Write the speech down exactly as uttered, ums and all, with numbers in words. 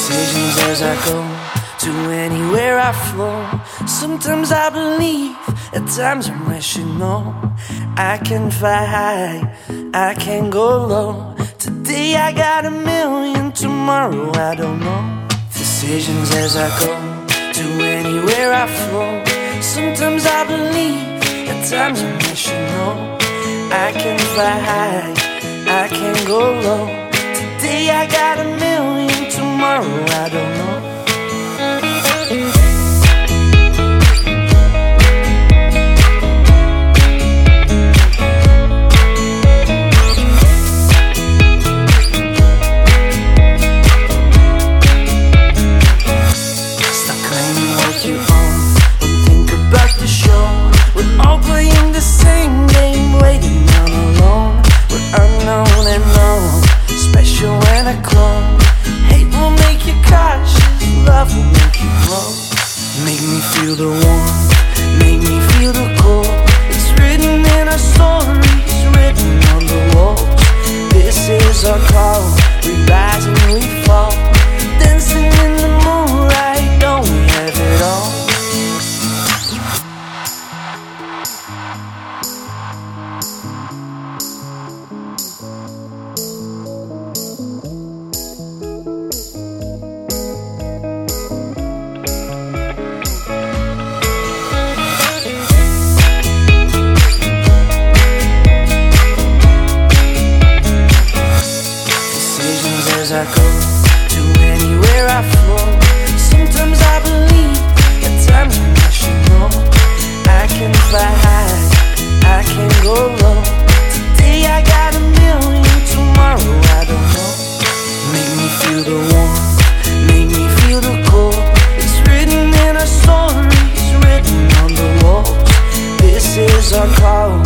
Decisions as I go to anywhere I flow. Sometimes I believe, at times I'm rational. I can fly high, I can go low. Today I got a million, tomorrow I don't know. Decisions as I go to anywhere I flow. Sometimes I believe, at times I'm rational. I can fly high, I can go low. Today I got a million, tomorrow I don't know. Stop claiming what you own and think about the show. We're all playing the same game, waiting on alone. We're unknown and known, special and a clone. Hate will make you cautious, love will make you grow. Make me feel the warmth, make me feel the cold. It's written in our stories, written on the walls. This is our call, we rise and we fall. Dancing in the moonlight, don't we have it all? As I go to anywhere I flow. Sometimes I believe, at times I'm rational. I can fly high, I can go low. Today I got a million, tomorrow I don't know. Make me feel the warmth, make me feel the cold. It's written in our stories, written on the walls. This is our call,